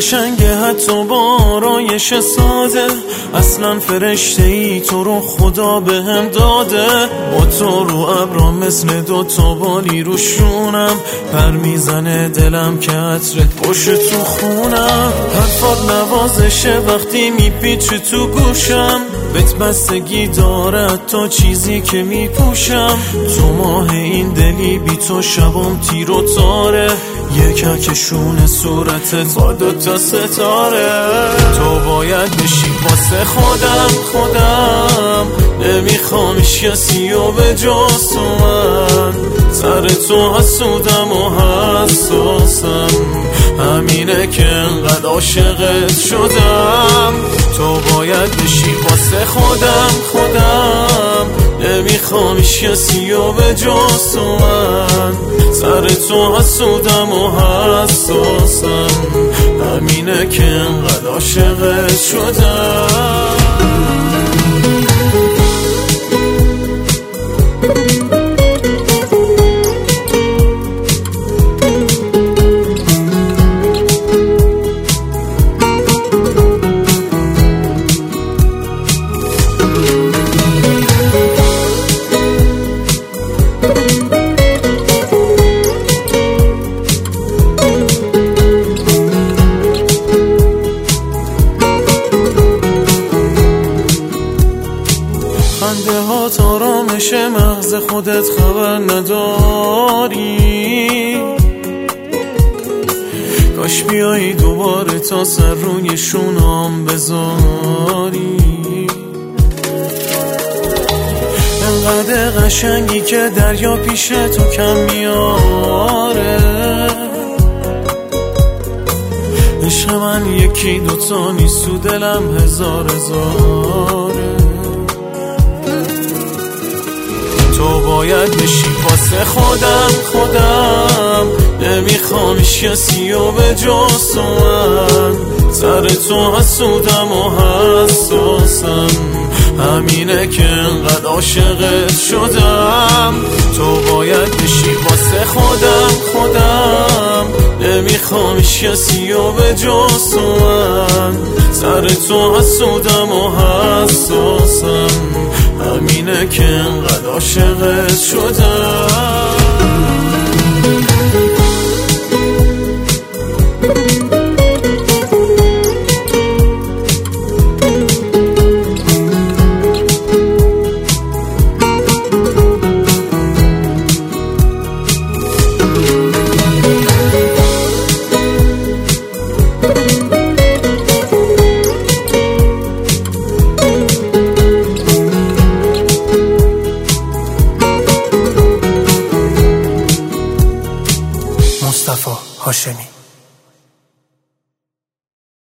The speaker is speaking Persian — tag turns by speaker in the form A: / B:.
A: قشنگه حتی با آرایش ساده، اصلا فرشته ای تو رو خدا بهم داده. با تو رو ابرا مثل دوتا بالی روشونم، پر میزنه دلم که عطرت باشه تو خونم. حرفات نوازشه وقتی میپیچه تو گوشم، بهت بستگی داره تا چیزی که میپوشم. تو ماه این دلی بی تو شبام تیر و تاره، یککشون صورتت با دوتا ستاره. تو باید بشی واسه خودم نمیخوام کسی و به جز تو من. سر تو حسودم و حساسم، همینه که انقدر عاشقت شدم. تو باید بشی واسه خودم نمیخوام کسی و به جز تو من. سر تو حسودم و حساسم، همینه که انقدر عاشقت شدم. خنده ها آرامش مغز خودت خبر نداری. کاش بیایی دوباره تا سر روی شونام بذاری. انقدر قشنگی که دریا پیش تو کم میاره. عشق من یکی دوتا نیست تو دلم هزار هزاره. تو باید بشی واسه خودم نمیخوام کسی و به جز تو من. سر تو حسودم و حساسم، همینه که انقدر عاشقت شدم. تو باید بشی واسه خودم نمیخوام کسی و به جز تو من. سر تو حسودم و حساسم، همینه که انقدر عاشقت شدم.
B: مصطفی هاشمی.